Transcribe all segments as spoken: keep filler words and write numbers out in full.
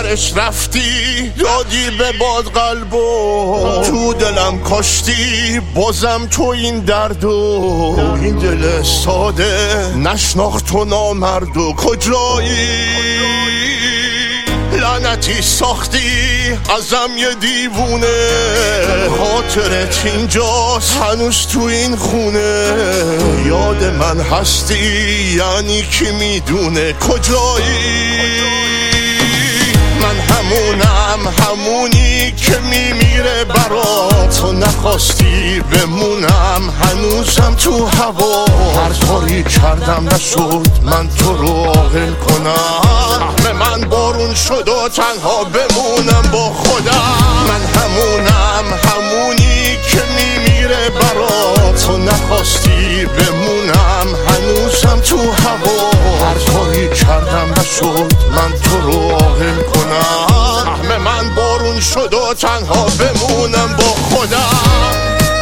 آخرش رفتی دادی به باد قلبو، تو دلم کاشتی بازم تو این دردو. این دل ساده نشناخت تو نامردو، کجایی لعنتی ساختی ازم یه دیوونه، خاطرت اینجاست هنوز تو این خونه. یاد من هستی یعنی کی میدونه کجایی؟ من همونم، همونی که میمیره برات، تو نخواستی بمونم هنوزم تو هوا. هر کاری کردم نشد من تو رو عاقل کنم، فهم من بارون شد و تنها بمونم با خودم. من همونم، همونی که میمیره برات، تو نخواستی بمونم هنوزم تو هوا. هر کاری کردم نشد من تو رو عاقل کنم، فهم من بارون شد و تنها بمونم با خودم.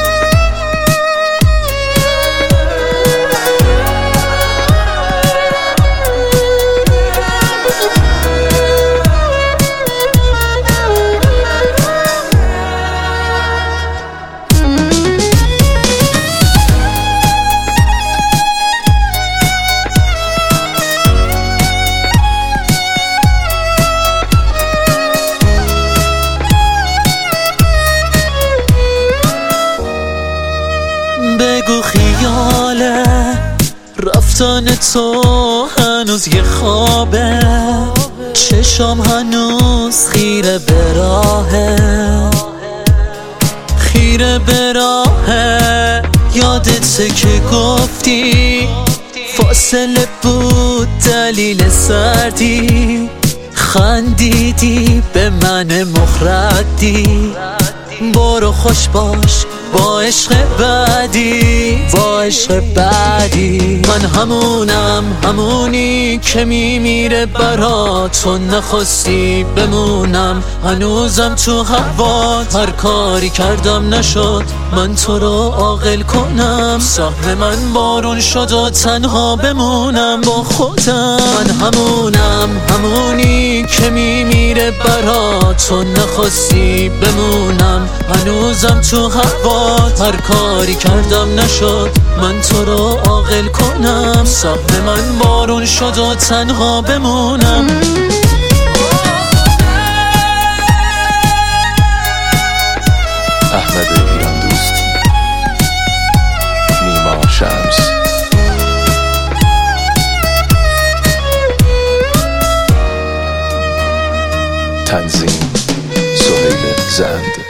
بگو خیاله رفتن تو هنوز یه خوابه، چشام هنوز خیره به راهه، خیره به راهه. یادته که گفتی فاصله بود دلیل سردی، خندیدی به من مخردی. برو خوش باش با عشق بعدی، با عشق بعدی. من همونم، همونی که میمیره برات، تو نخواستی بمونم هنوزم تو هوات. هر کاری کردم نشد من تو رو عاقل کنم، سهم من بارون شد و تنها بمونم با خودم. من همونم، همونی که میمیره برات، تو نخواستی بمونم هنوزم تو هوات. هر کاری کردم نشد من تو رو عاقل کنم، سهم من بارون شد و تنها بمونم. احمد ایران دوست، نیما شمس. تنظیم سهیل زند.